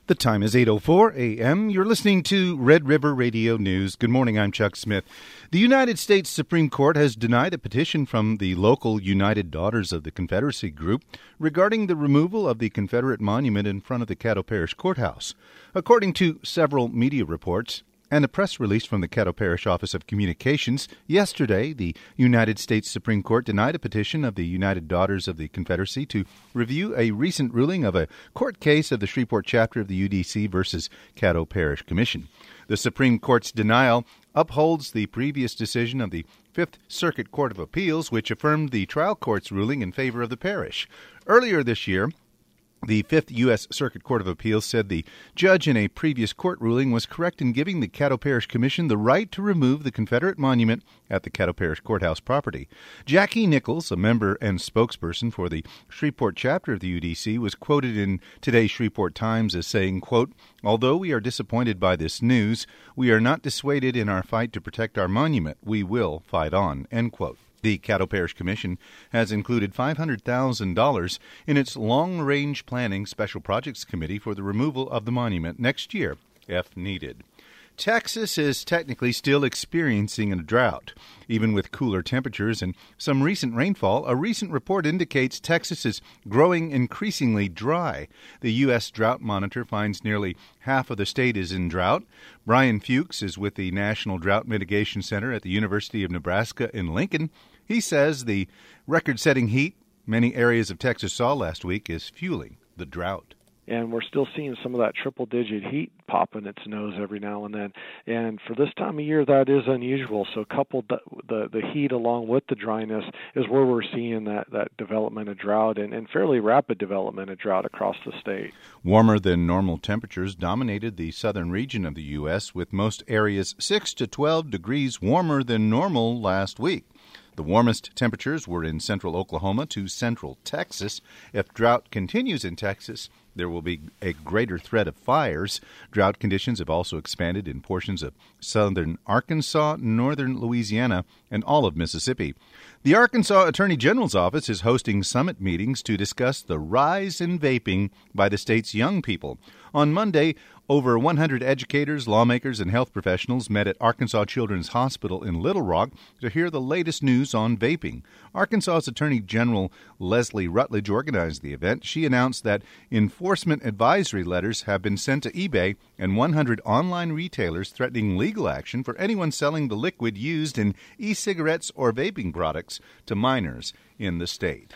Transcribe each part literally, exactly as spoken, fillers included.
The time is eight oh four a.m. You're listening to Red River Radio News. Good morning, I'm Chuck Smith. The United States Supreme Court has denied a petition from the local United Daughters of the Confederacy group regarding the removal of the Confederate monument in front of the Caddo Parish Courthouse. According to several media reports and a press release from the Caddo Parish Office of Communications, yesterday the United States Supreme Court denied a petition of the United Daughters of the Confederacy to review a recent ruling of a court case of the Shreveport chapter of the U D C versus Caddo Parish Commission. The Supreme Court's denial upholds the previous decision of the Fifth Circuit Court of Appeals, which affirmed the trial court's ruling in favor of the parish. Earlier this year, the Fifth U S. Circuit Court of Appeals said the judge in a previous court ruling was correct in giving the Caddo Parish Commission the right to remove the Confederate monument at the Caddo Parish Courthouse property. Jackie Nichols, a member and spokesperson for the Shreveport chapter of the U D C, was quoted in today's Shreveport Times as saying, quote, "Although we are disappointed by this news, we are not dissuaded in our fight to protect our monument. We will fight on," end quote. The Caddo Parish Commission has included five hundred thousand dollars in its Long-Range Planning Special Projects Committee for the removal of the monument next year, if needed. Texas is technically still experiencing a drought. Even with cooler temperatures and some recent rainfall, a recent report indicates Texas is growing increasingly dry. The U S. Drought Monitor finds nearly half of the state is in drought. Brian Fuchs is with the National Drought Mitigation Center at the University of Nebraska in Lincoln. He says the record-setting heat many areas of Texas saw last week is fueling the drought. And we're still seeing some of that triple-digit heat pop in its nose every now and then. And for this time of year, that is unusual. So coupled the the, the heat along with the dryness is where we're seeing that, that development of drought and, and fairly rapid development of drought across the state. Warmer than normal temperatures dominated the southern region of the U S, with most areas six to twelve degrees warmer than normal last week. The warmest temperatures were in central Oklahoma to central Texas. If drought continues in Texas, there will be a greater threat of fires. Drought conditions have also expanded in portions of southern Arkansas, northern Louisiana, and all of Mississippi. The Arkansas Attorney General's office is hosting summit meetings to discuss the rise in vaping by the state's young people. On Monday, over one hundred educators, lawmakers, and health professionals met at Arkansas Children's Hospital in Little Rock to hear the latest news on vaping. Arkansas's Attorney General Leslie Rutledge organized the event. She announced that enforcement advisory letters have been sent to eBay and one hundred online retailers threatening legal action for anyone selling the liquid used in e-cigarettes or vaping products to minors in the state.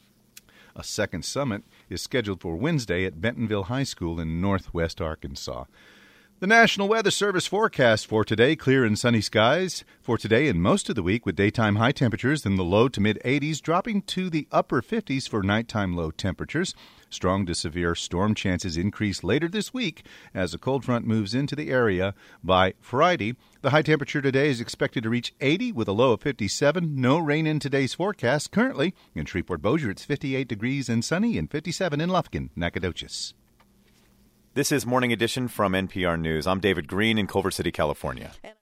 A second summit is scheduled for Wednesday at Bentonville High School in northwest Arkansas. The National Weather Service forecast for today, clear and sunny skies for today and most of the week, with daytime high temperatures in the low to mid-eighties, dropping to the upper fifties for nighttime low temperatures. Strong to severe storm chances increase later this week as a cold front moves into the area by Friday. The high temperature today is expected to reach eighty with a low of fifty-seven. No rain in today's forecast. Currently in Shreveport-Bossier, it's fifty-eight degrees and sunny, and fifty-seven in Lufkin, Nacogdoches. This is Morning Edition from N P R News. I'm David Green in Culver City, California.